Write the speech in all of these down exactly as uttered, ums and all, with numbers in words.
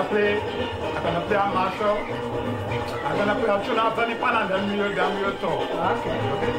play, I'm gonna play a Marshall. I'm gonna play a tune after the pan and then we'll, then we'll talk. Okay. Okay?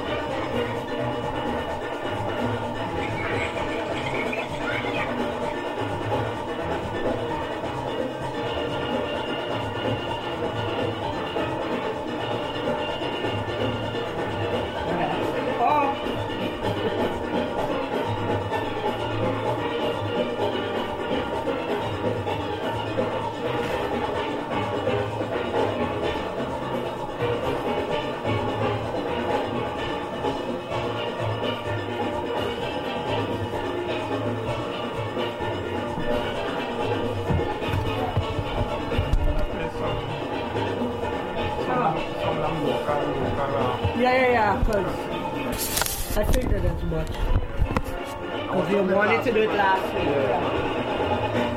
Yeah, yeah, yeah, because I figured as much. Because you wanted to do it last week. Yeah.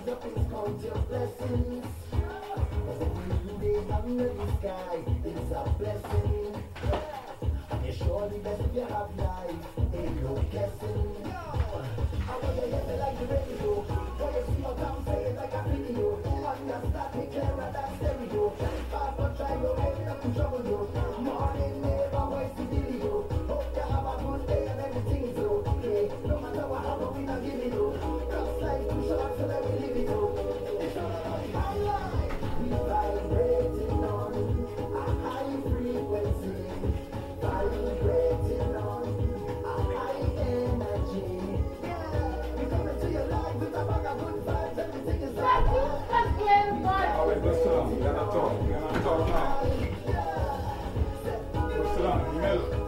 rise up and count your blessings. Cause every day under the sky is a blessing. And you're surely best if you have life, ain't no guessing. I want you hear me like the radio. When you see what I'm saying like a video. Understand me clearer than stereo. Fast but try no way not to trouble you. Morning never waste the video. Hope you have a good day and everything is okay. No matter what happens, we not give it up. Just like too short so let me live it up. It's all about my life. We vibrating on a high frequency. Vibrating on a high energy. Yeah, we coming to your life with a bag of good vibes. Everything is alright. All right, let's sit down. We're gonna talk. We're gonna talk now. Let's sit down in the middle.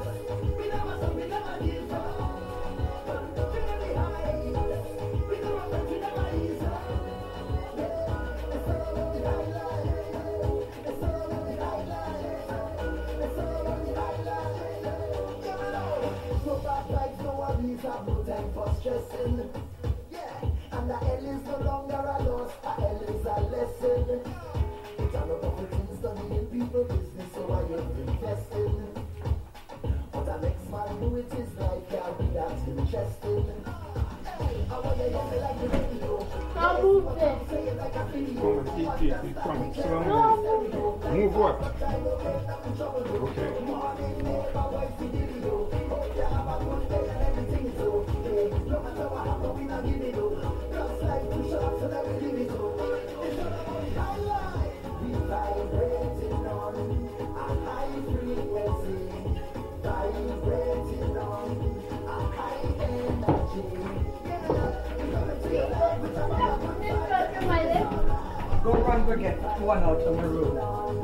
Have no time for stressing. Yeah, and the L is no longer a loss, a L is a lesson. It's all about the things done in people business, so I am investing. What the next man do it is like, yeah, we that's interesting. Hey, I want you to hear me like the radio. I'll move this. Say it like a video. Come on, eat, eat, eat, come. Sit down. Move what? Okay. Morning never waste the video. Hope you have a good day and everything is okay. No matter what happens, we not give it up. Just like too short, so that we live it up. It's all about my life. We vibrating on a high frequency. Vibrating on a high energy. Yeah, we coming to your life with a bag of good vibes. Go run to get one out of my room.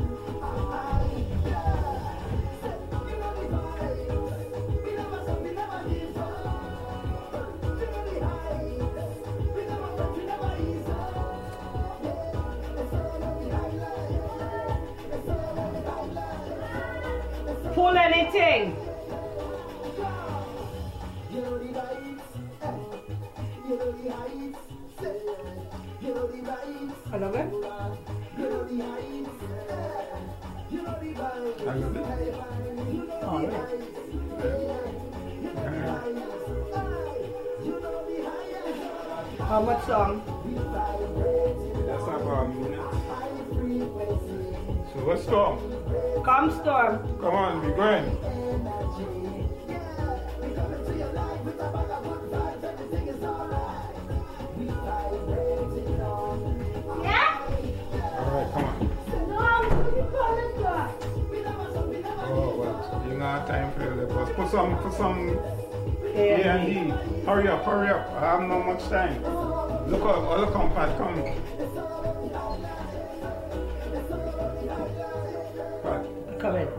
Pull anything. I love it. I love it. Oh, yeah. How much song? That's about a minute. So let's go. Come, Storm. Come on, we're going. Yeah? Alright, come on. No, you call it that. Oh, well, you don't have time for the bus. Put some, put some A A and and E. E. Hurry up, hurry up. I have not much time. Look up, oh, look on, Pat, come. Pat. Come in.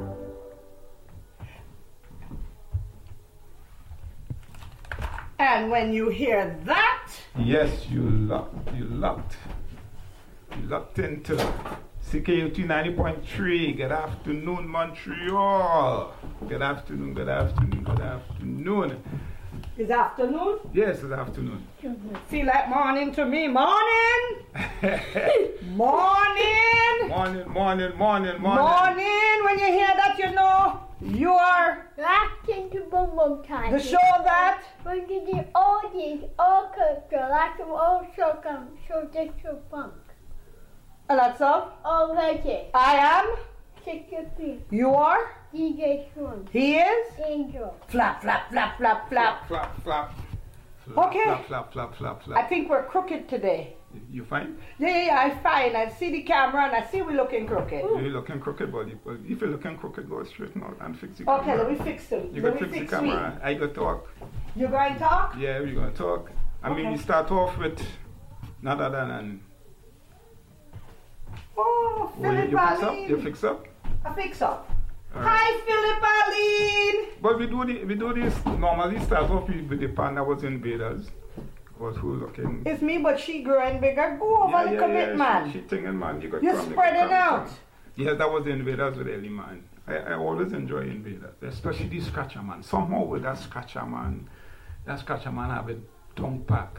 And when you hear that, Yes, you locked, you locked. You locked into C K U T ninety point three. Good afternoon, Montreal. Good afternoon, good afternoon, good afternoon. it's afternoon. Yes, it's afternoon. Feel like morning to me. Morning! Morning! Morning, morning, morning, morning. Morning! When you hear that, you know you are Acting to boom boom time. the show that We're getting all these, all culture, like them all so come, so disco funk. Alexa, Already, I am, sixty-three, you are, D J Swing, he is, Angel. flap, flap, flap, flap, flap. Flap, flap. Flap, Okay. Flap, flap, flap, flap, I flap. think we're crooked today. You fine? Yeah, yeah, yeah, I find. I see the camera and I see we're looking crooked. You're looking crooked, buddy. But if you're looking crooked, go straight now and fix the Okay, camera. let me fix them. You Let gotta me fix the fix camera. me. I gotta talk. You going to talk? Yeah, we're gonna talk. I mean, Okay. we start off with none other than. Oh, Well, you, Philip you fix up? You Aline. fix up? I fix up. All right. Hi, Philip Aline. But we do, the, we do this normally start off with with the pan that was invaders. Was who looking. It's me, but she growing bigger. Go over the commit, man. She, she thinking, man, you got You're come, you got spreading come, out. come. Yes, that was the invaders with Ellie, man. I, I always enjoy invaders, especially the scratcher man. Somehow with that scratcher man, that scratcher man have a tongue pack.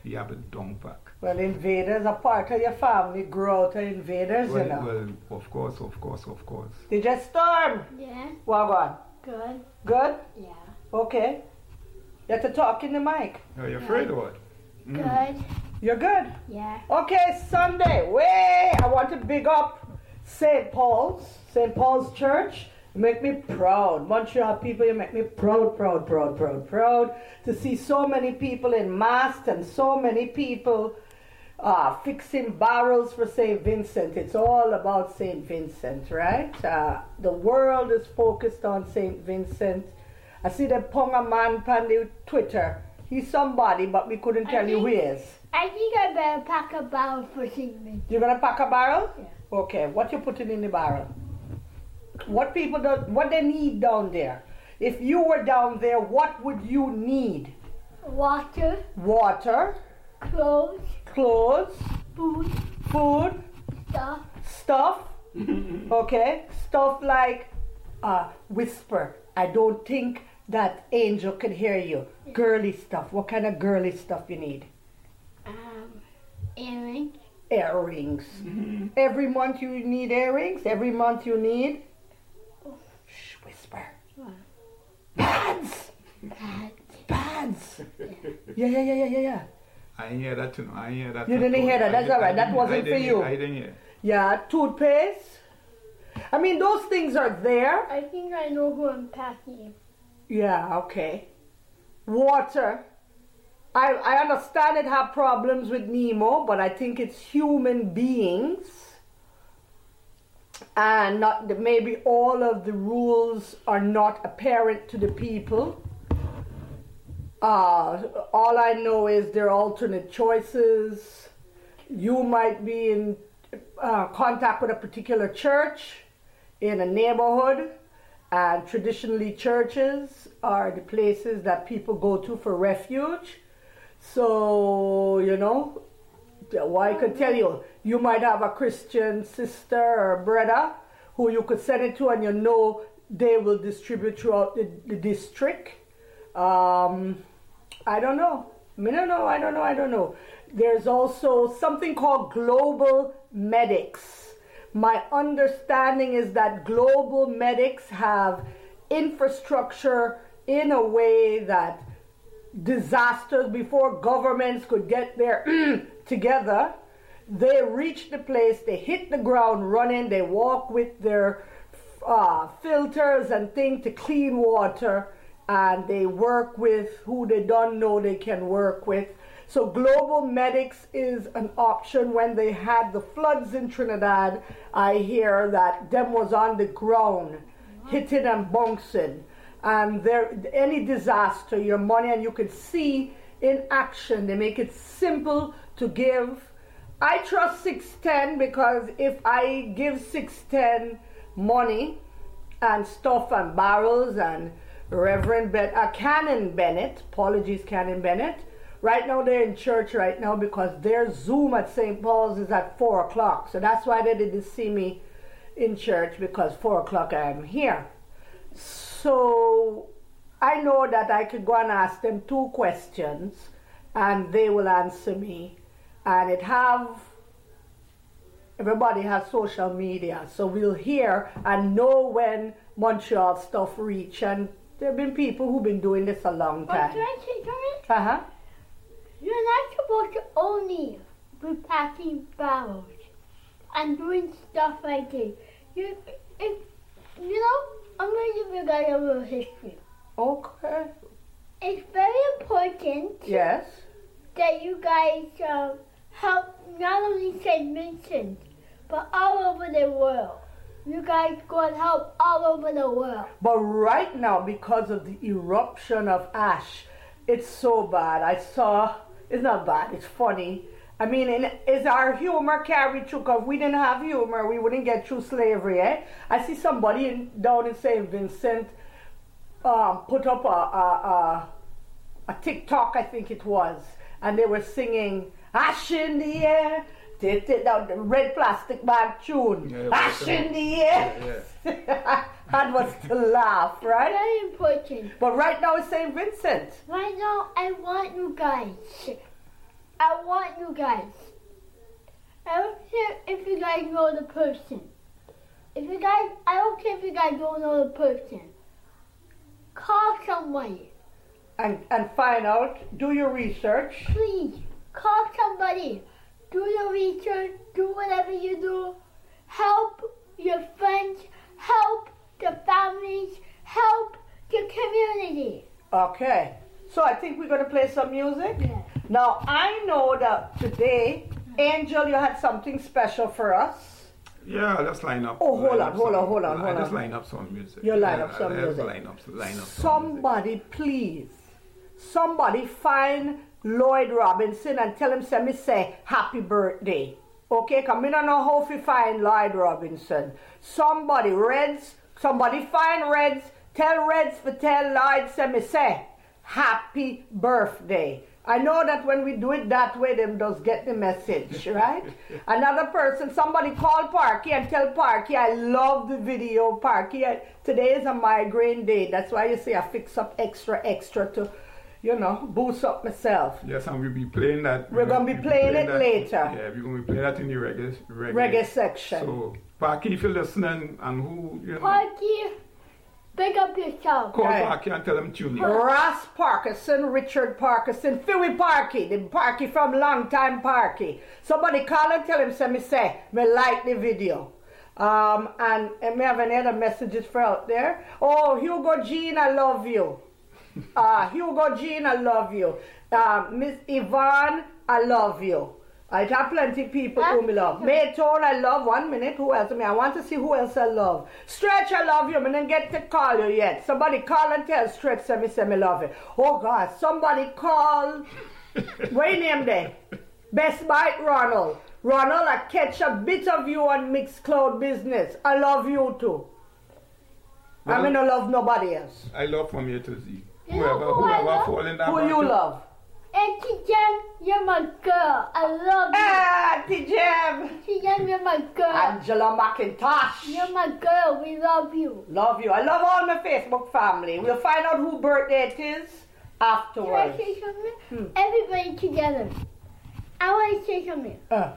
you have a dung pack. Well, Invaders are part of your family, grow out of Invaders, Well, you know. well, of course, of course, of course. Did you storm? Yeah. What on? Good. Good? Yeah. Okay. You have to talk in the mic. Are you afraid of what? Mm. Good. You're good? Yeah. Okay, Sunday. Way! I want to big up Saint Paul's, Saint Paul's Church. You make me proud. Montreal people, you make me proud, proud, proud, proud, proud to see so many people in masks and so many people uh, fixing barrels for Saint Vincent. It's all about Saint Vincent, right? Uh, the world is focused on Saint Vincent. I see the Ponga man on the Twitter. He's somebody, but we couldn't I tell you who he think- is. I think I better pack a barrel for Saint Vincent. You're gonna pack a barrel? Yeah. Okay. What you putting in the barrel? What people do, what they need down there? If you were down there, what would you need? Water, Water, clothes, clothes, food, food, stuff. stuff. Okay, stuff like uh, whisper. I don't think that Angel can hear you. Girly stuff. What kind of girly stuff you need? Um, earrings. Earrings. Every month you need earrings. Every month you need. Shh, whisper. What? Pads. Pads. Pads. Yeah, yeah, yeah, yeah, yeah, yeah. I didn't hear that too. I didn't hear that. You didn't hear that. That's all right. That wasn't for you. I didn't hear. Yeah, toothpaste. I mean, those things are there. I think I know who I'm packing. Yeah, okay. Water. I, I understand it have problems with Nemo, but I think it's human beings. And not maybe all of the rules are not apparent to the people. Uh, all I know is there are alternate choices. You might be in uh, contact with a particular church in a neighborhood, and traditionally churches are the places that people go to for refuge. So, you know, well, I could tell you, you might have a Christian sister or brother who you could send it to, and you know they will distribute throughout the, the district. Um, I don't know. I don't know, I don't know, I don't know. There's also something called Global Medics. My understanding is that Global Medics have infrastructure in a way that disasters, before governments could get their together, they reach the place, they hit the ground running, they walk with their uh, filters and things to clean water, and they work with who they don't know they can work with. So Global Medics is an option. When they had the floods in Trinidad, I hear that them was on the ground, hitting and bouncing. And there, any disaster, your money, and you can see in action. They make it simple to give. I trust six ten because if I give six ten money and stuff and barrels and Reverend Ben, uh, Canon Bennett, apologies Canon Bennett, right now they're in church right now because their Zoom at Saint Paul's is at four o'clock. So that's why they didn't see me in church, because four o'clock I am here. So I know that I could go and ask them two questions and they will answer me. And it have, everybody has social media, so we'll hear and know when Montreal stuff reach. And there have been people who've been doing this a long But time. can I say something? Uh-huh. You're not supposed to only be packing barrels and doing stuff like this. You, if, you know, I'm going to give you guys a little history. Okay. It's very important Yes. that you guys uh, help not only Saint Vincent, but all over the world. You guys go and help all over the world. But right now, because of the eruption of ash, it's so bad. I saw, it's not bad, it's funny. I mean, in, is our humor carried through? Because if we didn't have humor, we wouldn't get through slavery, eh? I see somebody in, down in Saint Vincent um, put up a, a, a, a TikTok, I think it was, and they were singing, Ash in the air, take it down, the red plastic bag tune, Yeah, Ash in the air. Yeah, That was to laugh, right? Very important. But right now it's Saint Vincent. Right now, I want you guys I want you guys. I don't care if you guys know the person. If you guys, I don't care if you guys don't know the person. Call somebody. And, and find out, do your research. Please, call somebody. Do your research, do whatever you do. Help your friends, help the families, help the community. Okay, so I think we're going to play some music. Yeah. Now, I know that today, Angel, you had something special for us. Yeah, let's line up. Oh, hold line on, up hold some- on, hold on, I hold just on. line up some music. You line Yeah, up some let's music. Line up, line up some Somebody, please, somebody find Lloyd Robinson and tell him, say, me say, happy birthday. Okay, because I don't know how to find Lloyd Robinson. Somebody, Reds, somebody find Reds, tell Reds to tell Lloyd, say, me say, happy birthday. I know that when we do it that way, them does get the message, right? Another person, somebody call Parky and tell Parky, I love the video, Parky. I, today is a migraine day. That's why you see I fix up extra, extra to, you know, boost up myself. Yes, and we'll be playing that. We're gonna be we'll playing it that- later. Yeah, we're going to be playing that in the reggae, reggae, Reggae section. So, Parky, if you're listening, and who, you know, Parky, pick up yourself. call Right. Parky and tell them tune in. Ross Parkinson, Richard Parkinson, Philly Parky, the Parky from long time Parky. Somebody call and tell him, say, me say, me like the video. Um, and, and me have any other messages for out there. Oh, Hugo Jean, I love you. Uh, Hugo Jean, I love you. Uh, Miss Yvonne, I love you. I have plenty of people who me love. Maytone, I love. One minute, who else? I mean, I want to see who else I love. Stretch, I love you. I didn't get to call you yet. Somebody call and tell Stretch, say me, say me love you. Oh God, somebody call. What your name there? Best Bite Ronald. Ronald, I catch a bit of you on Mixcloud business. I love you too. I mean, I love nobody else. I love from A to Z. You know Whoever, who I whoever love? fall in that Who you bucket. love? Auntie Jem, you're my girl. I love you. Ah, Auntie Jem. Auntie Jem, you're my girl. Angela McIntosh. You're my girl. We love you. Love you. I love all my Facebook family. We'll find out who birthday it is Can I afterwards. say something? Hmm. Everybody together. I want to say something. Uh,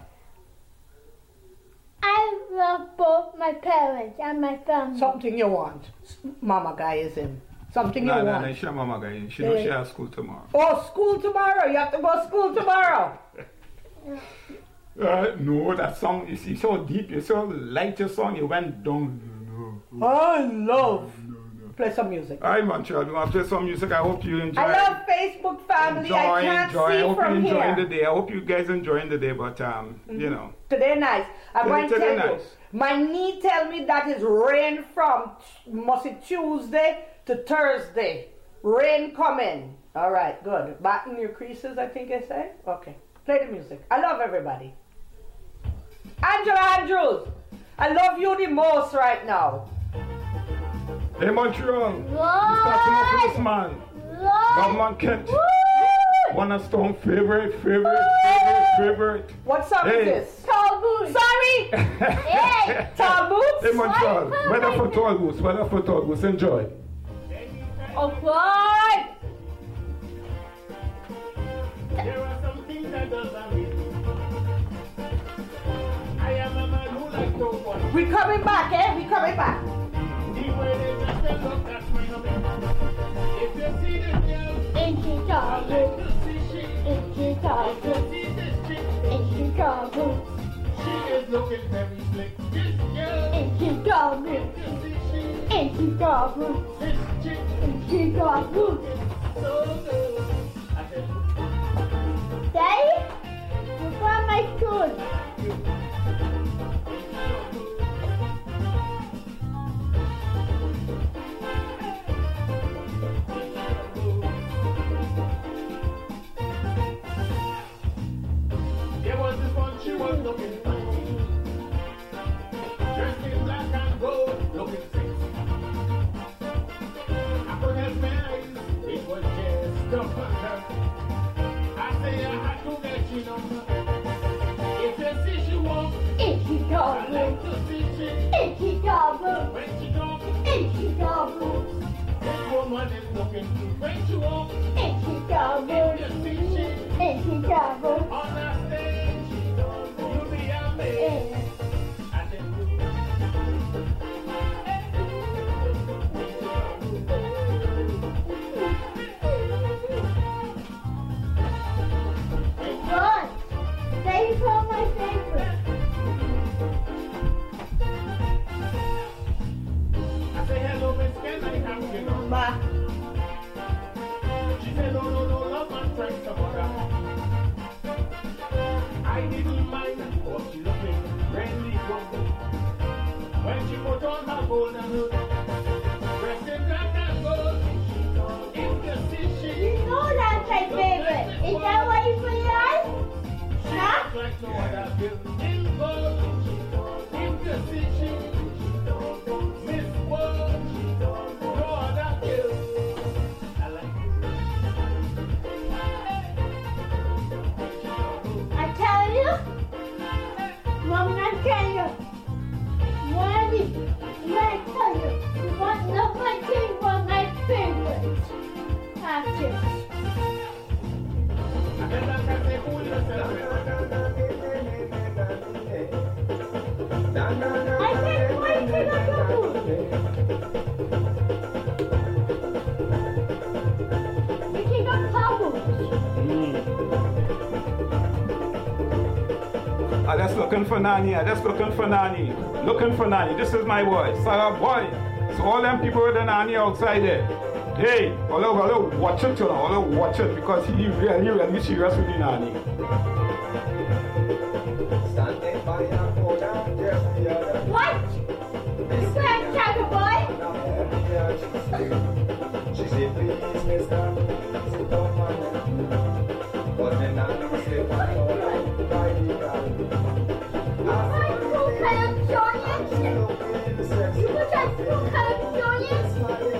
I love both my parents and my family. something you want. Mama guy is in. Something you No, no, want. no, she mama guy. She Yeah. know she has school tomorrow. Oh, school tomorrow. You have to go to school tomorrow. Uh, no, that song, you see, so deep, you so light your song, you went down. No, no, I love. no, no. Play some music. All right, Montreal, we're going to play some music. I hope you enjoy. I love Facebook family. enjoy, I can't enjoy. I see hope you from enjoying here. the day. I hope you guys enjoying the day, but, um, you know. Today nice. I'm Today- going to today tell you. nice. My knee tell me that is rain from must it Tuesday to Thursday. Rain coming. All right, good. Batten your creases, I think I say. Okay. Play the music. I love everybody. Angela Andrews, I love you the most right now. Hey, Montreal. Lord! Starting off with this man. Lord! Governor Kent. Woo! One of Stone favorite, favorite, favorite, favorite. What song Hey. is this? Tall boots. Sorry! Hey! Tall boots? Hey, Montreal. Why- Weather for tall goose, weather for tall goose. Enjoy. Oh, God! There are some things that doesn't mean. I am a man who like no one. We coming back, eh? We coming back. The way they just a look, that's when I'm in. If you see the girl, In I Chicago. like to see she. In If you Chicago. see this chick, In Chicago. she is looking very slick. This girl, In Chicago. if you see she, In Chicago. this chick In Chicago. is so good. I said, Daddy? Look at my shoes. there was this one, she was looking fine. Dressed in black and gold, looking sexy. I could help my eyes, it was just a wonder. I say I had to get you number. If you see she walk, In I Chicago. like to see she. In Chicago. When she talk, In Chicago. this woman is looking good. When she walk, In Chicago. if you see she. In Chicago. put on her golden hood, dressed in black and gold. If you see she, You know that's my favorite. Is that what you put it on? she Huh? looks like no other girl in gold. If you see she, Miss World, no other girl. I like I tell you, Mom, I tell you, Mommy, I tell you, what number two was my favorite actress. I can like I say, fool yourself. I said, why you take a couple? You take a couple. I just looking for Nani. I just looking for Nani. Looking for Nani. This is my boy, Sarah boy. So all them people with the Nani outside there. Hey, hello, hello, watch it, you know, hello, watch it because he really, really serious with the Nani. Standing by a corner, just the other. What? You can't check a boy? She said, please, mister, sit down, man. But then I said, why not? Why you got it? My true color Jonians? You put your true color Jonians?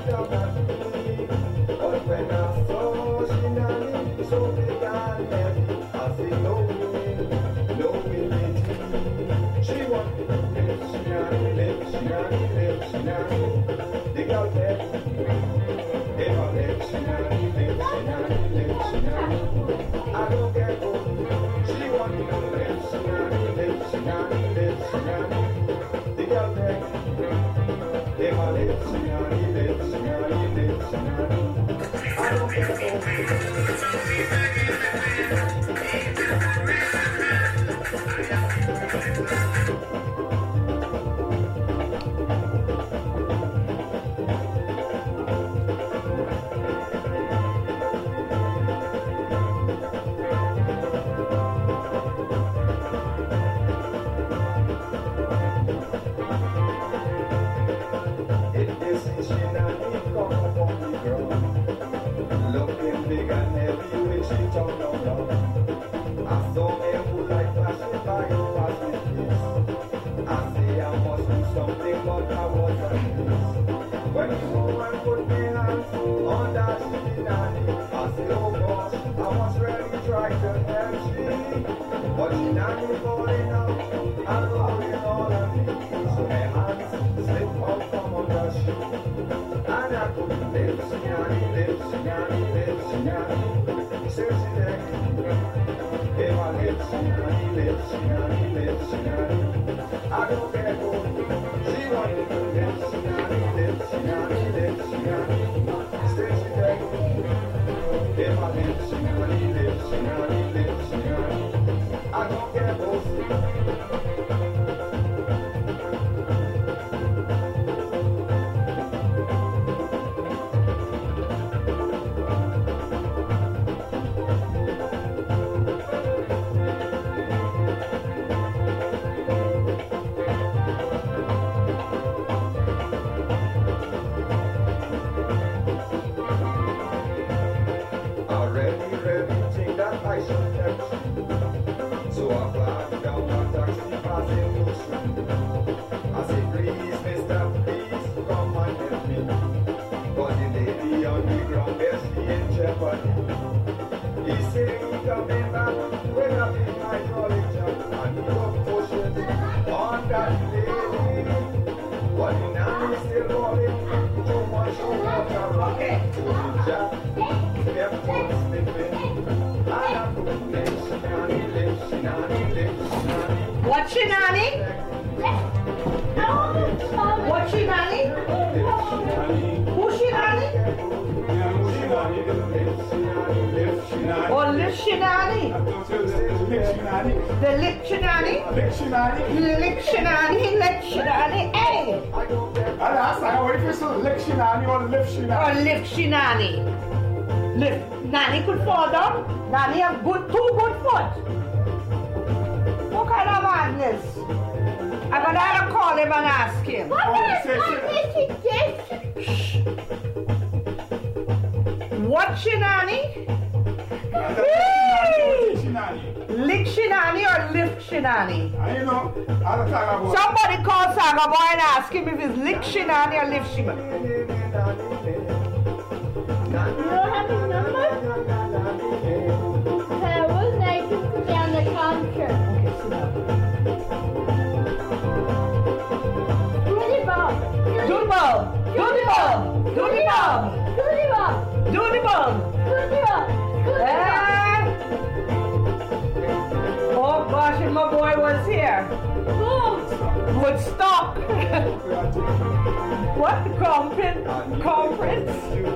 But when I saw she nanny, so big and heavy, I said, no way, no way, she wanted to live, she nanny, live, she nanny, live, she nanny. The girl said, if I live, she nanny, live, she nanny, live, she nanny. I don't care who, she wanted to live, she nanny, live, she nanny, live, she nanny. The girl said, if I live, she nanny, live, she nanny, live, she nanny. I don't care who. It is she nanny come upon the ground, looking big and heavy when she turned around. I saw me who like passing by who was with this. I say I must do something, but I was at peace. When the woman put me hands on that she nanny, I say, oh gosh, I was really trying to help she, but she nanny falling out and falling all on me. So my hands slip out from under she, and I couldn't live, she nanny, live, she nanny, live, she nanny. Say she like, if I live, she nanny, live, she nanny, live, she nanny. I don't care who, she wanted to live, she nanny, live, she nanny, live, she nanny. Say she like, if I live, she nanny, live, she nanny, live, she nanny. I don't care who. Already, ready, think that I should catch. So I flagged down a taxi passing through street. I said, please, mister, please, come and help me. But the lady on the ground, yes, she in jeopardy. He said he coming back with a big hydraulic jack, and he was pushing on that lady. But the nanny still rolling, too much water running to the jack. Kept on slipping, and I couldn't live, she nanny, live, she nanny, live, she nanny. What she nanny? What she nanny? Who she nanny? Oh, live she nanny. The lick she nanny. Lick she nanny. Lick she nanny. Lick she nanny. Hey. That's like, what if you say lick she nanny or live she Or nanny? lick she nanny. Live. Nanny could fall down. Nanny have good, two good foot. What kind of madness? I'm gonna have to call him and ask him. What Oh, is say- say what is this? What Shinani? Shinani. Lick Shinani or lift Shinani? I know. I'll talk about Somebody call Saga Boy and ask him if it's lick Shinani or lift Shinani. You don't have his number? Okay, I was nice to put down the contract. Doody Bob. Do the ball! Do the ball! Do the ball! Doody Bob. Do the ball! Doody Bob. Doody Bob. Eh? Oh gosh, if my boy was here, Boom. would stop. What? Conference? Conference?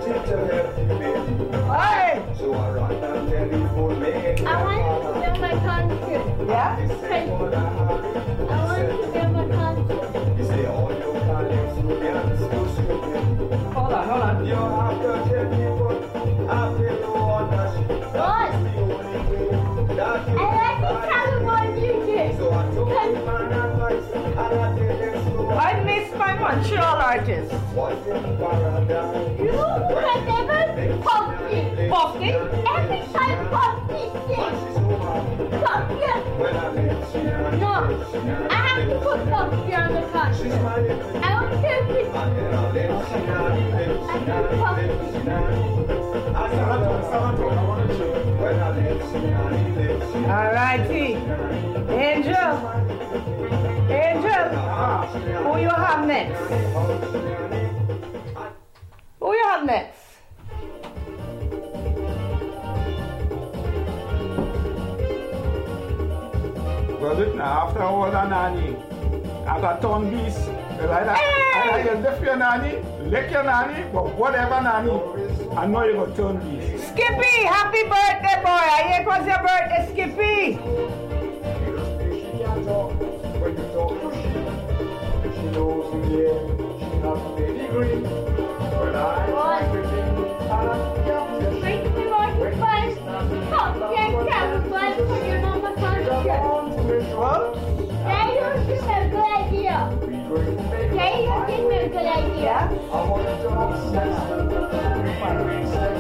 Hey! So I run and telephone me. I want to build my contract. Yeah? I want to build my contract. You say all your colleagues will be on the social. Hold on, hold on. You have to tell me what I feel on that shit. What? That's the only way that you I like to tell you what you did. So I took my advice and I did it slow. I missed my Montreal artist. Was in paradise. You have never pumped me. Puffy? Every time pumped me But thing. she's so hard. Pumped you. When I live, she No. I have to put pumped you on the She's contract. my little. I don't care if it's And then I live, she not live, she not live, she not I want to when I live, she not live, she not All righty. Angel. Angel. Who you have next? Who you have next? Well, look now, after all that nanny, after turn beast, like that, either you lift your nanny, lick your nanny, but whatever nanny, I know you're going to turn beast. Skippy, happy birthday, boy. I hear it was your birthday, Skippy. She can't talk when you talk to she. She knows in the air, she has a pedigree. When I What? everything, and I'm captain. Make me want to find pumped you can but put your number contract. What? Now you give me a good idea. We going to make Now you give me a good idea. Yeah? I want to have sex. We want to make sex.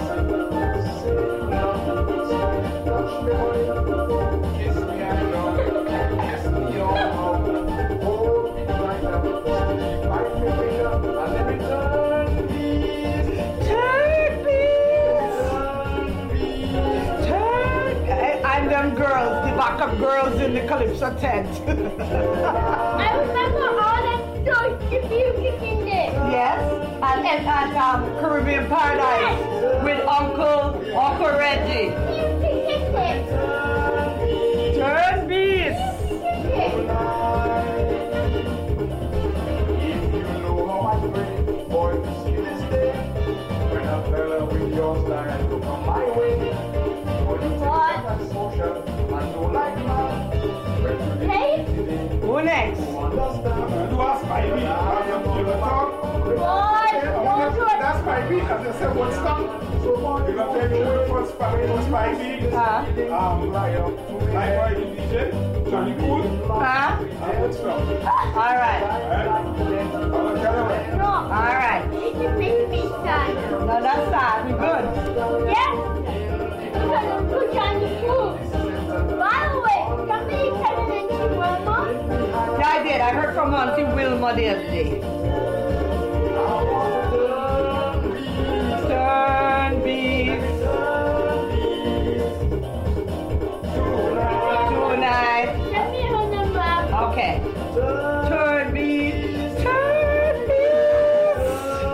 Touch me, honey. Kiss me, I love. Kiss me, all love. Hold me right up. Bite me finger and let me turn these. Turn, please. Turn these. Turn. I- I'm them girls, the backup girls in the Calypso tent. I remember all that stuff if you kick in there. Yes, and, and at um, Caribbean Paradise with Uncle Uncle Reggie. You can kick it. Turn beast. Kick it. If you know how I pray for to see this day, when I fell with your style to come my way, for you take What? that social and no like man, when you Hey? Who next? understand. You ask Spivey, how you give a talk. What? Don't do it. That's Spivey, as I said, what's up? So you're going to tell me what was Spivey, was Spivey, Huh? um, Lion, Lion, D J, Johnny Cool, Huh? and what's up? All right. Alright? I'll tell you what. No. All right. It's a big fish time. No, that's that. We good. Yes? Because I'm put on the food. By the way, somebody said it in Chihuahua. Yeah, I did. I heard from Auntie Wilma the other day. Turn beast. Tonight. Send me her number. Okay. Turn beast. Turn beast.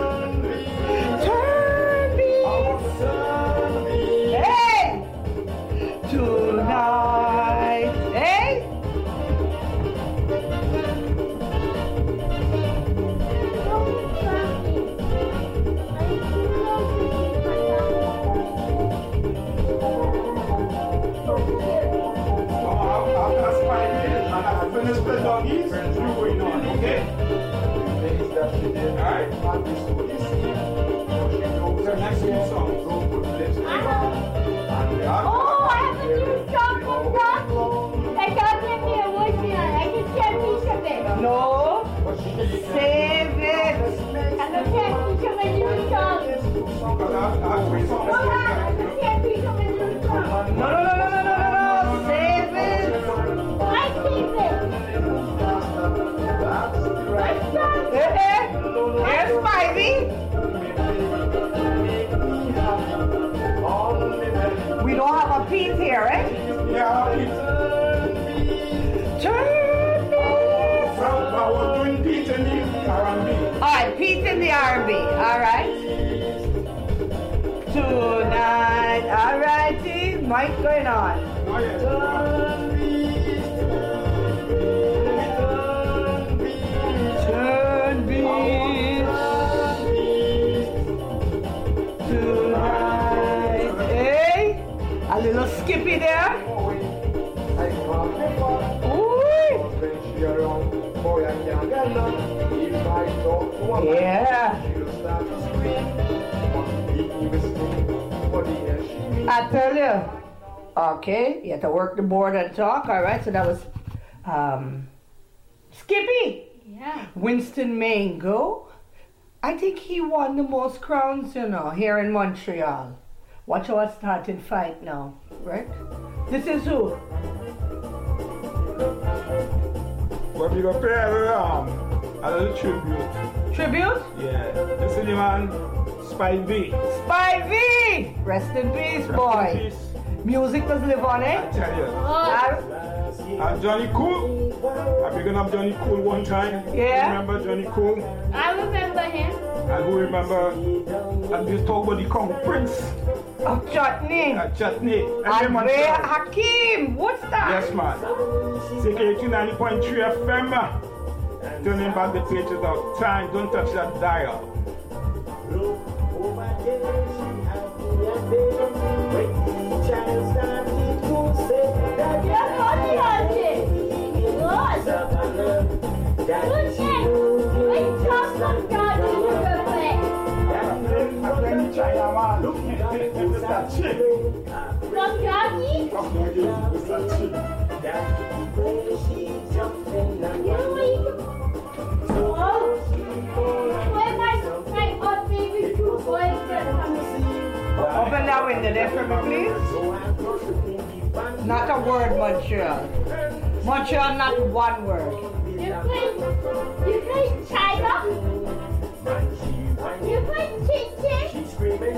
Turn beast. Hey! Tonight. Hey! After Spivey, and I finish the doggies, you going on, okay? Alright? The next two songs. Oh, I have a new song from Rocky. I got me a voice on. I can share a piece of it. No. B. All right. Tonight. All righty. Mike going on. Oh, yes. Turn beats tonight. Hey, a little skippy there. Ooh. Yeah. I tell you. Okay, you have to work the board and talk. All right, so that was um, Skippy. Yeah. Winston Mango. I think he won the most crowns, you know, here in Montreal. Watch our starting fight now, right? This is who? What we gonna play um, a little tribute. Tribute? Yeah. This is the man, Spike V. Spy V! Rest in peace, Rest boy. in peace. Music does live on, I eh? tell you. Uh, And Johnny Cool. I began up Johnny Cool one time. Yeah. Remember Johnny Cool? I remember him. And who remember? And this talk about the Kong Prince. oh, Chutney. Uh, Chutney. And them Andre man- Hakim. What's that? Yes, man. C K eighty-nine point three F M. Turning back the pages of time. Don't touch that dial. You're funny, Auntie. What? Good day. We trust some God in your way. I'm playing China, man. Look, Mister Chick. From Johnny? Come on, Mister Chick. You know what you can... Oh. Where my, my old baby two boys are coming. Open that window there for me, please. Not a word, Montreal. Montreal, not one word. You play, you play China? You play Chin Chin?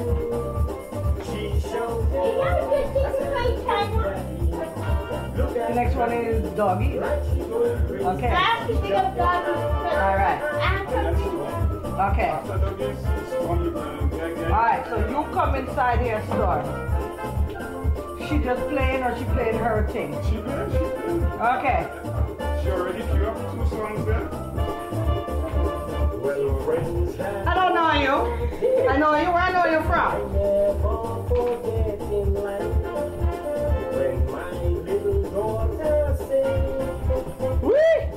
You got a good thing to play China? The next one is Doggy. Okay. Last you think of dog. All right. Okay. After the game, it's only, uh, gang, gang. Alright, so you come inside here, Storm. She just playing or she playing her thing? She played, she played. Okay. She already queued up two songs there. I don't know you. I know you. Where I know you from? Whee!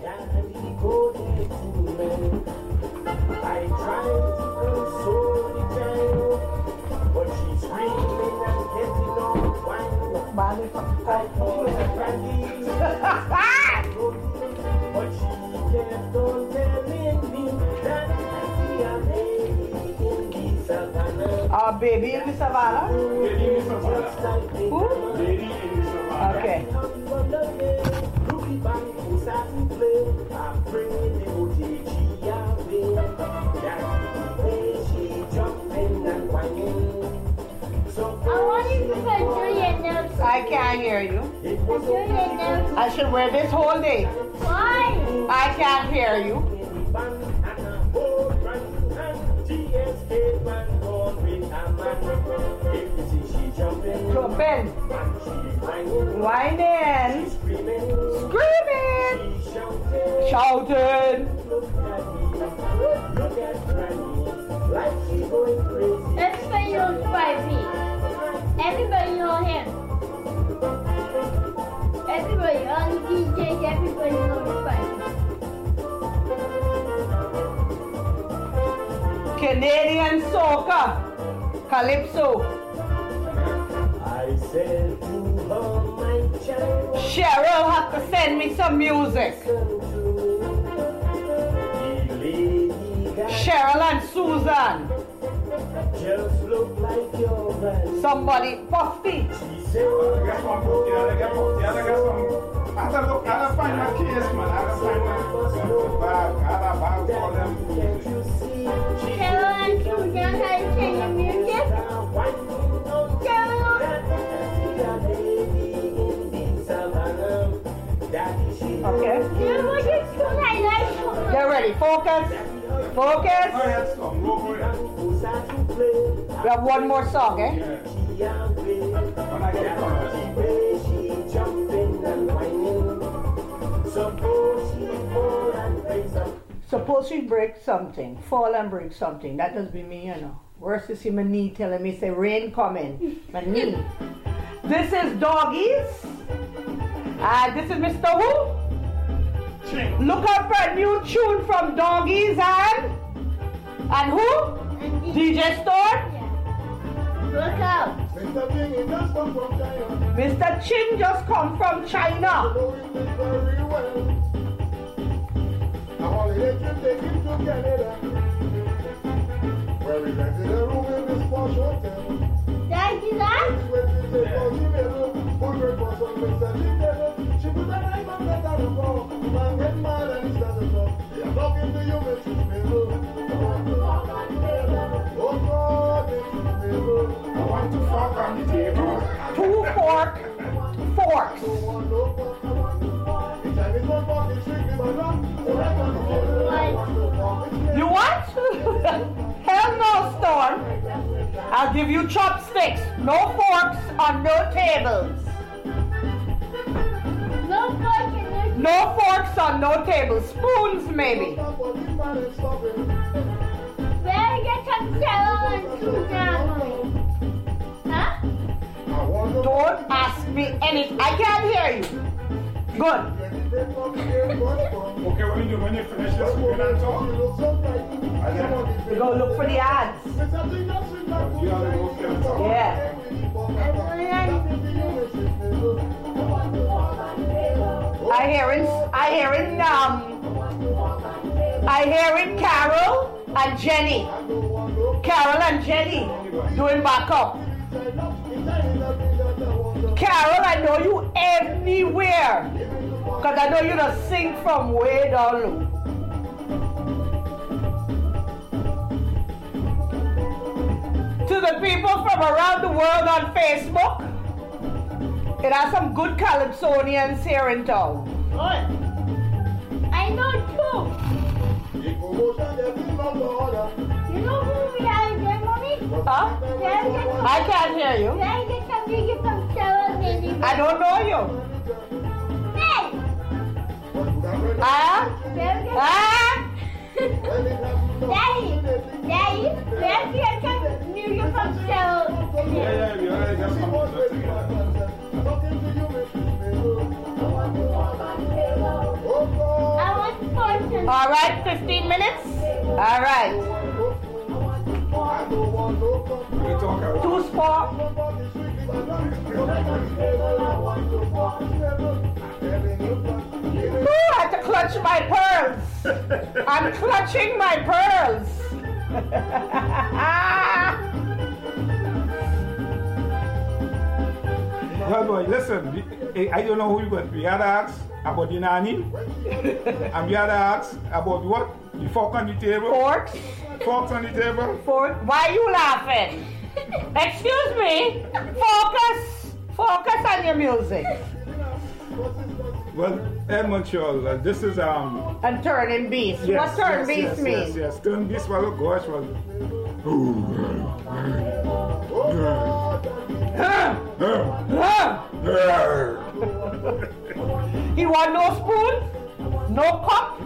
I tried to console the child, but she's screaming and getting on wine. Bali I called her Brandy, but she kept on telling me that I see a lady in the savannah. Our baby in the savannah? Lady in the Savannah. Who? Lady in the Savannah. Okay. Looking back to satin play, I pray they will take she away. That's the way she jumping and whining. So I want you to put Juliet Nelson. I can't hear you. it was Juliet Nelson. I should wear this whole day. Why? I can't hear you. in the band and a whole run and T S K man gone with a man. If you see she jumping Jump in. and she whining, Whining. screaming, Screaming. she shouting. Shouting. Look at me, look at Granny, like she going crazy. Everybody knows Spy V. Everybody knows him. Everybody, all the D Js, everybody knows Spy V. Canadian soca. Calypso. I said to her, my child, Cheryl have to send me some music. listen to me. The lady got Cheryl and Susan. just look like your man. Somebody, Puffy. She said, I got some book, yeah, I got book, yeah, I got some. I had to look, I had to find my case, man. I had to find my the bag. I had a bag for them. can't you see? Carol and Susan had to change the music. Carol. Okay. You know what you tune I like so much. Get ready. Focus. Focus. Go ahead, Storm. Go for it. We have one more song, eh? Yeah. When I get on Suppose she break something, fall and break something. That does be me, you know. Worse is see my knee telling me, say, rain coming. My knee. This is Doggies. And this is Mister Who? Ching. Look out for a new tune from Doggies and... And who? And D J Storm? look out. Mister King, it just come from China. Mister Chin just come from China. Knowing this very well. A holiday trip take him to Canada, where we rented a room in this posh hotel. Dad, you like? She went to take out the table, put breakfast on Mister King table. She put a knife on the telephone. The man get mad and he started to talk. I'm talking to you, Missus Mabel. I want to walk on the table. Oh God, Missus Mabel. I want to fuck on the table. Two fork forks. I don't want no fuck, I want to fuck. It's time it's one fuck, it's strictly my love. So I want to fuck, I want to fuck. It's You what? Hell no, Storm. I'll give you chopsticks. No forks on no tables. No fucking No forks on no tables. Spoons maybe. Where get some cello and two down? Huh? Don't ask me anything. I can't hear you. Good. Okay, what do you do when you finish this? We're gonna talk. We go look for the ads. You gotta go film talk. Yeah. I hearing, I hearing, um, I hearing Carol and Jenny. Carol and Jenny doing backup. Carol, I know you everywhere. Because I know you just sing from way down low. To the people from around the world on Facebook, it has some good Calypsonians here in town. I know too. You know who we are again, Mommy? Huh? I can't hear you. Can I get some music from Sarah Lady? I don't know you. Hey! Huh? Huh? Daddy! Daddy! Can I get some music from Sarah Lady? Yeah, yeah, we already got some of that together. I want portion. All right, fifteen minutes. All right. We talk about Two spot. Ooh, I have to clutch my pearls. I'm clutching my pearls. Well, boy, listen, we- I don't know who you got. We had to ask about the nanny, and we had to ask about what? The fork on the table? Forks. Forks on the table? Fork. Why are you laughing? Excuse me. Focus. Focus on your music. Well, Edmund Shaw, uh, this is, um... And turning beast. yes, what turn yes, beast yes, mean? Yes, yes, turn beast, well, gosh, well... Huh? Huh? He want no spoon? No cup?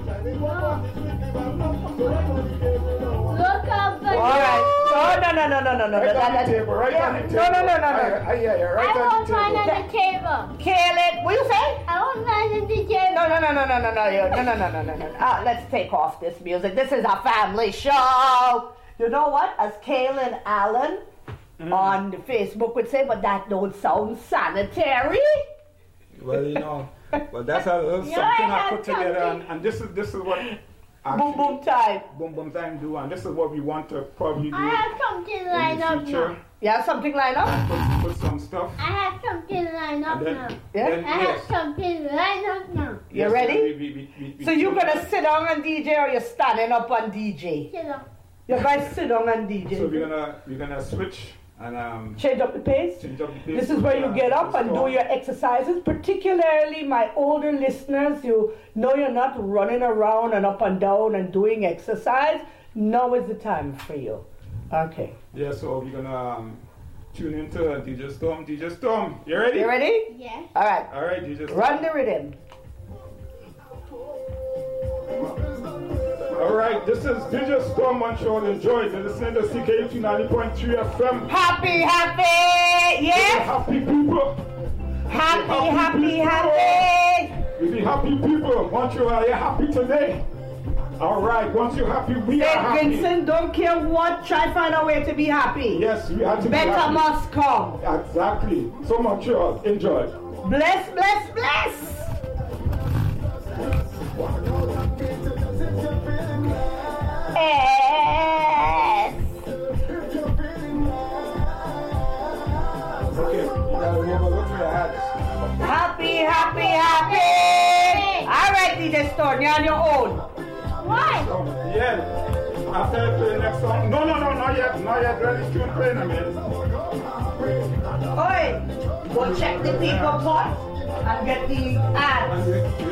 Look up for All right. Oh, no, no, no, no, no, no. Right That- on that- the table, right on the table. No, no, no, no, I, no. I, yeah, yeah, right I on want the mine table. on the table. Kill it. What you say? I want mine on the table. No, no, no, no, no, no, no, you- no, no, no, no, no, no. Uh, let's take off this music. This is a family show. You know what? As Kaylin Allen Mm. on the Facebook would say, but that don't sound sanitary. Well, you know, well, that's a little You something know, I I have put together, and, something. and this is this is what Boom, actually boom time. Boom Boom Time do, and this is what we want to probably do I have something in lined the up future. now. You have something lined up? Put, put some stuff. I have something lined up And then, now. Yeah? then, I have yes, something lined up now. You yes, ready? we- we- we- we- we- So you're gonna sit down and D J, or you're standing up on D J? Sit down. You're gonna sit down and D J. So we're gonna we're gonna switch and um, Change up the pace. change up the pace. This is where you get up and do Storm. your exercises, particularly my older listeners. You know you're not running around and up and down and doing exercise. Now is the time for you. Okay. Yeah, so we're gonna um, tune into D J Storm. D J Storm, you ready? You ready? Yeah. All right. All right, D J Storm. Run the rhythm. All right, this is D J Storm Montreal. Enjoy. You're listening to C K U T ninety point three F M. Happy, happy, yes. Happy people. Happy, happy, happy. We be happy people. Montreal, are you happy today? All right, once you're happy, we are Saint happy. Vincent, don't care what, try find a way to be happy. Yes, we have to be Better happy. must come. Exactly. So Montreal, enjoy. Bless, bless, bless. Yes. Okay, you gotta remember, look for your hats. Happy, happy, happy. All right, D J Storm, you're on your own. Why? So, yeah, after I play the next song. No, no, no, not yet, not yet. Let this tune play in a minute. Oi, go check the paper pot and get the ads.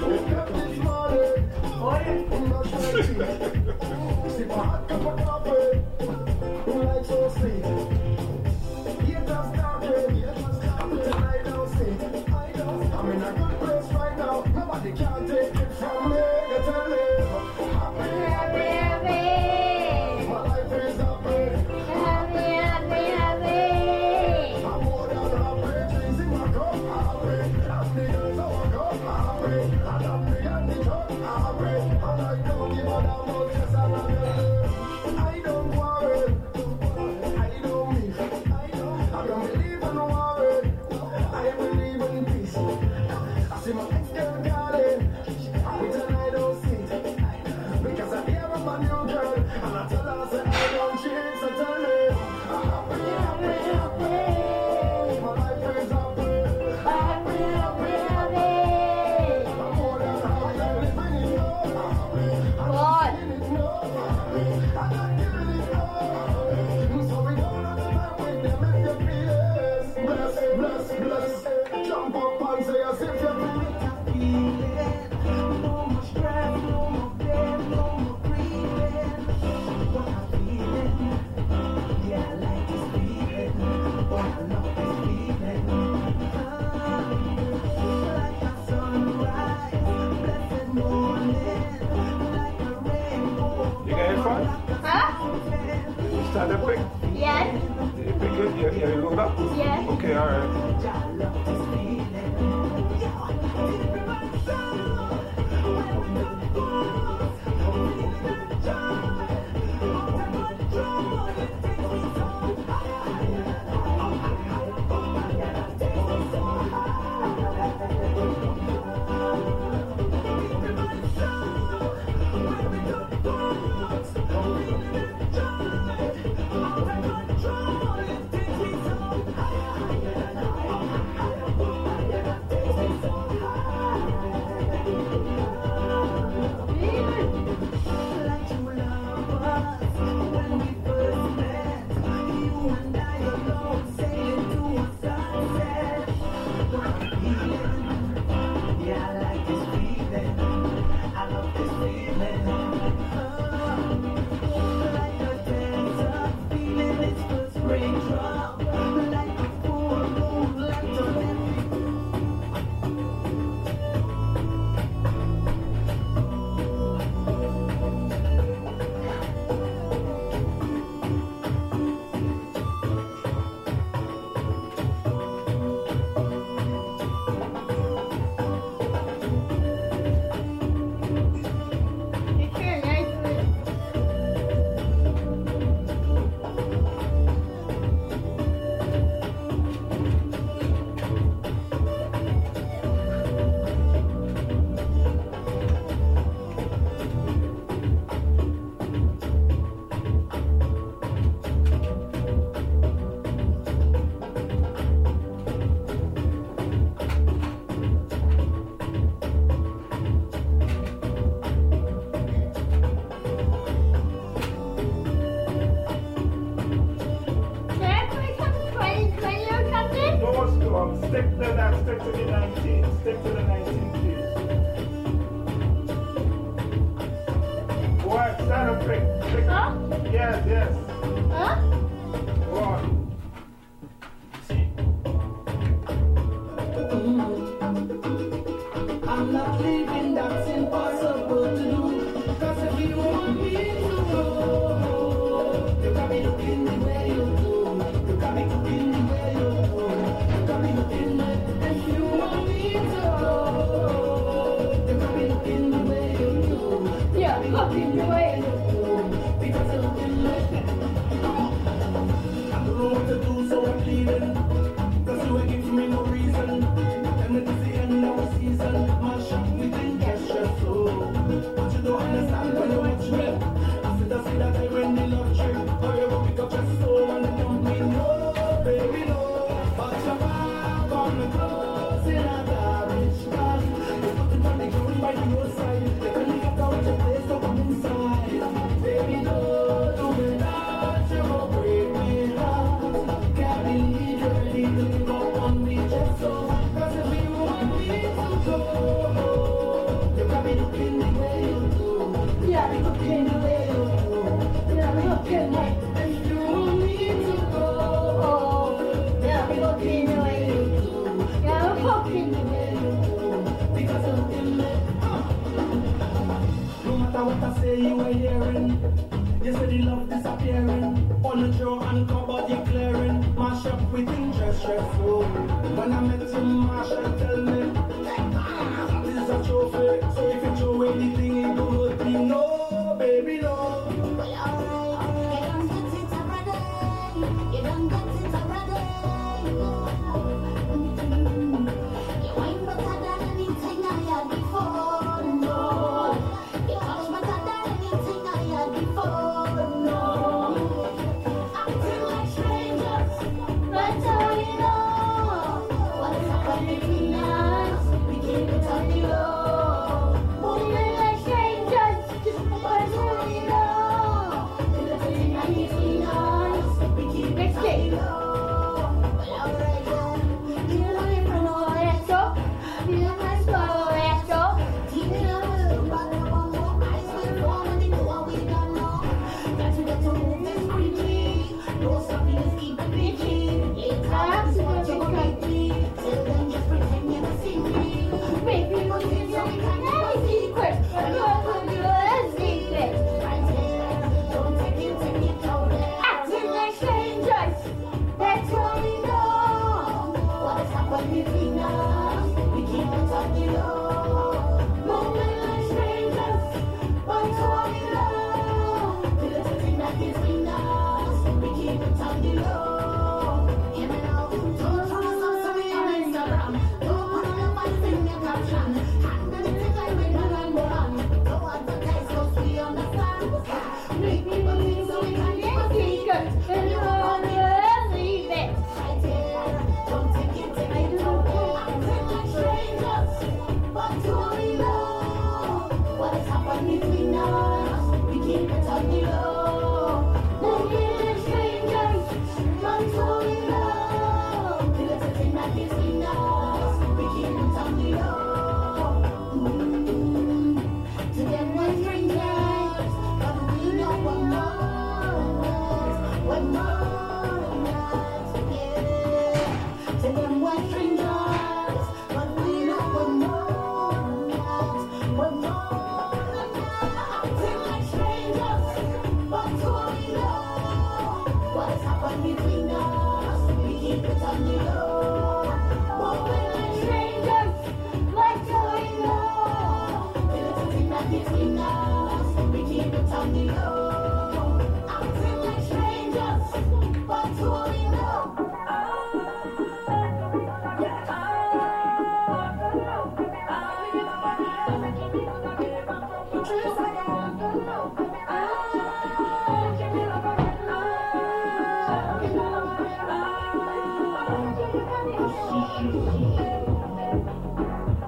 Oi. I'm in a good place right now. Nobody can take it from me. You tell me. Happy, happy. My life is happy. Happy, happy, happy. I'm more than happy. Drinks in my cup. Happy. Happy girls I walk up. Happy. And happy and the truck. Happy. And I don't give a damn about fucking the way you do. Because you're looking like I don't know what to do, so I'm leaving. Cause you ain't giving me no reason. And it is the end of the season. My shop, we think that's just so. But you don't understand when you watch me. I said I see that I win the lottery. Or you go pick up your soul and you don't mean no, baby, no. But your back on the clothes in a garbage can. You put it on the ground by the roadside. You can get out your place, so come inside. Baby, no, do me that, you go break me heart. Can't believe you're ready to give up on me just so. Cause if you want me to go, you got me looking the way you do. yeah, I'm looking the way you do. Yeah, I'm looking like If you want me to go, oh, yeah, I'm looking the way you do. Yeah, I'm looking the way you do. because I'm looking like, no matter what I say, you are hearing. You say the love disappearing. On the drawer and cupboard you clearing. Mash up with interest, stressful. When I met you, Marsha tell me, this is a trophy. So if you throw away the thing, it don't hurt me. No, baby, no.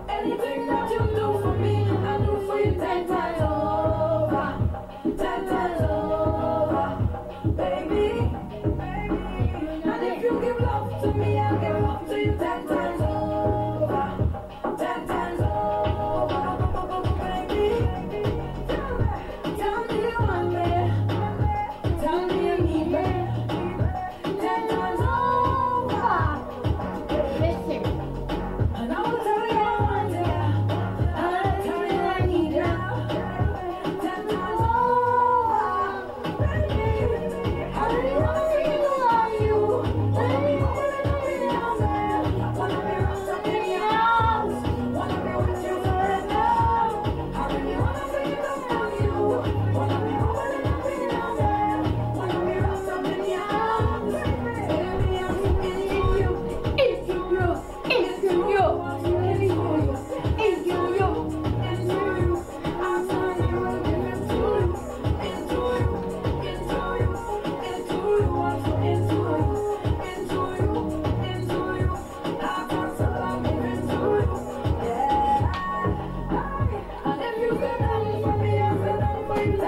Anything that you do for me, I do for you ten times over, ten times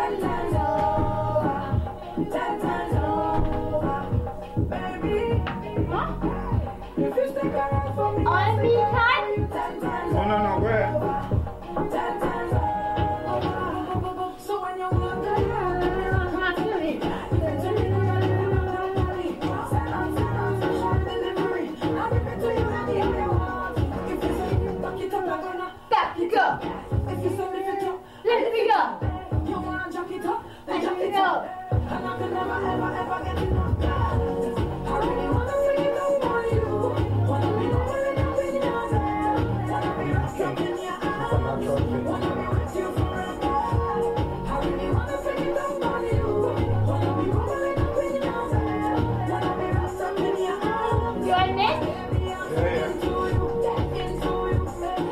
ten times over, ten times over, baby. Huh? If you stick around for me, On me time? ten times No, no, no, go ahead. over, ten times over. So when you want to Come on, come on. Back you go. if you send me fit up, Let me go. you want to jack it up, then Let jack me it go. up. And I can never, ever, ever get enough. I really wanna bring it down on you. Wanna be rolling up in your bed. Wanna be wrapped up in your arms. Wanna be with you forever. I really wanna bring it down on you. Wanna be rolling up in your bed. Wanna be wrapped up in your arms. Your name? Yeah, yeah. Into you, into you.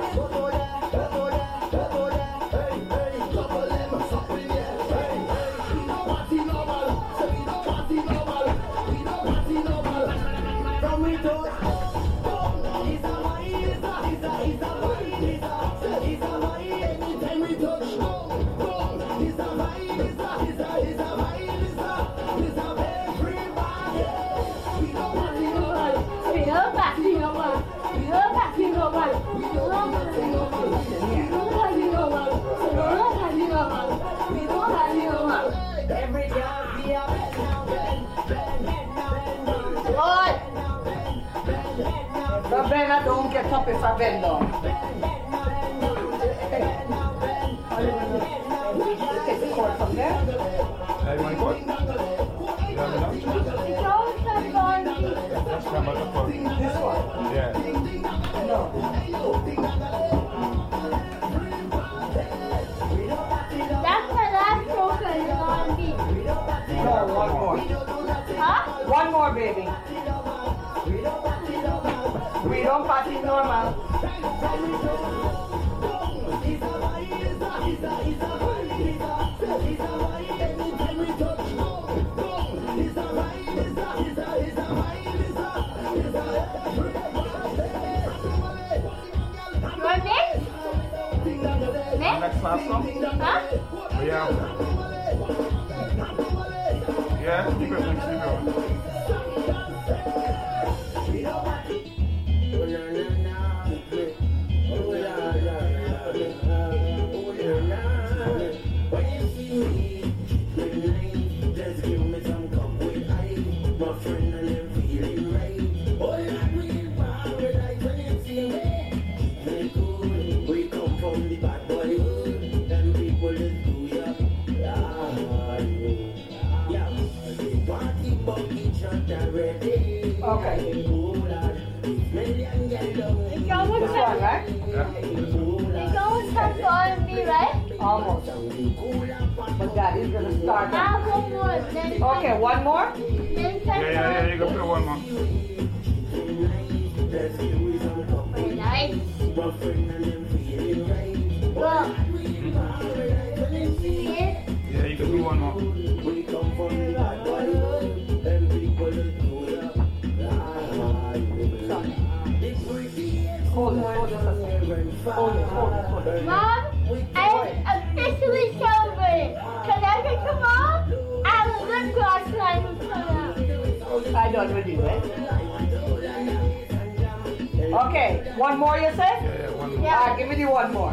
We go back, we go back. We go back, we go back. We go back, we go back. We go back, we go back. We go back, we go back. We go back, we go back. Every girl be a bend now, bend, bend, bend now, bend down. Lord. The bend don't get up if I bend down. Take the cord from there. Hey, you want to cut? You have enough? We don't have on me. That's from the cut. This one. Yeah. No. That's my last stroke is on me. No, one more. Huh? One more, baby. We don't party normal. Your name? Name? Next last song? Huh? Oh, yeah. Yeah, keep it next, keep it on. Okay. You don't This one, have, right? Yeah. you don't have on me, right? Almost. But Daddy's gonna start. Now one more. Then Okay, one more? Then Yeah, yeah, yeah, you can play one more. Very nice. Well, see it? Yeah, you can do one more. Hold it, hold it, hold it, hold it, hold it. Mom, I officially celebrated. Because every tomorrow, I have a lip gloss line will come out. I done with you, eh? Okay, one more you say? Yeah, yeah, one more. Yeah. Ah, give me the one more.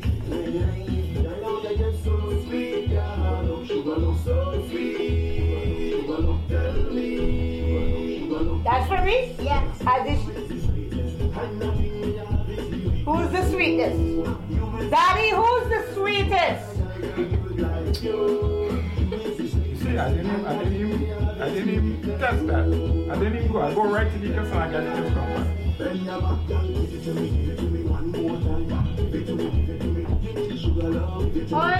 That's for me? Yes. I this. Who's the sweetest? Daddy, who's the sweetest? You see, I didn't even, I didn't even, I didn't even test that. I didn't even go. I go right to the customer and I get it just come back. Bend your back, girl, give it to me, give it to me one more time. Give it to me, give it to me, give it to sugar love, give it to me. Oh,